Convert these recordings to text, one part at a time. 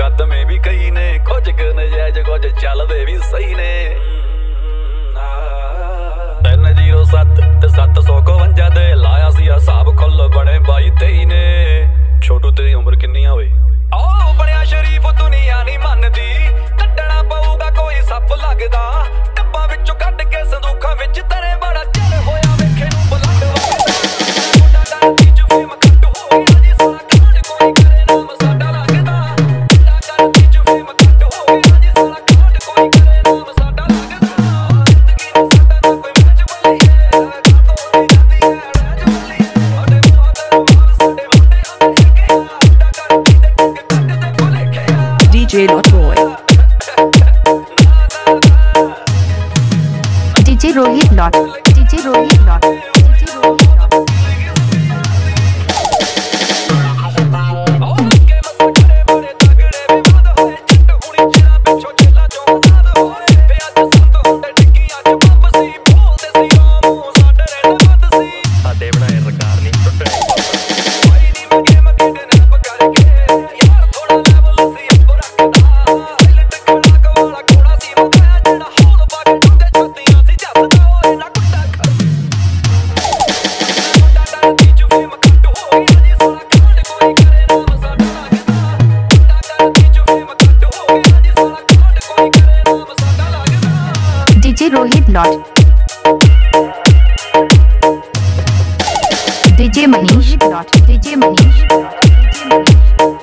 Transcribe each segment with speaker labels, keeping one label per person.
Speaker 1: मुकदमे भी कई ने, कुछ नजायज कुछ चलदे भी सही ने। 307 ते 752 दे लाया सी हिसाब, खुल बने 22-23 ने। छोटू तेरी उम्र किन्नी आ ओए? ओ बनिया शरीफ दुनिया नहीं मनदी, कड्डना पऊगा कोई सप लगदा। डब्बा विचों कड्ड के संदूखां विच तरे बड़ा चिर होया वेखे नूं बुलंद वगदा। तीज फेम खट्ट हो गया जी सारा कांड कोई करे नाम साडा लगदा। तीज फेम खट्ट हो गया जी सारा कांड कोई करे नाम साडा लगदा। जिंदगी दा साडा ना कोई मैच बल्ली है, कातों दी जांदी है रैज बल्ली है। साडे मुहादर वाल साडे वांडे आंदे के
Speaker 2: DJ Lot Boy, DJ Rohit Lot, DJ Rohit Lot, DJ Rohit Lot. DJ Rohit Lot, DJ Manish Lot, DJ Manish Lot, DJ Manish.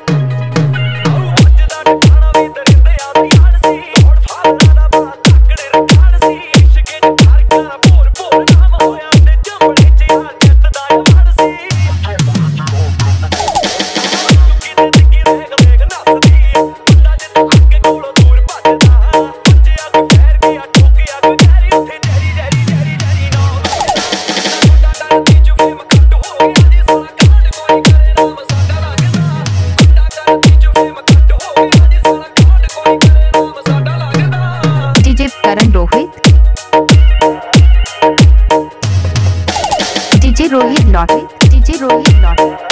Speaker 2: DJ Karan Rohit, DJ Rohit Lot, DJ Rohit Lot.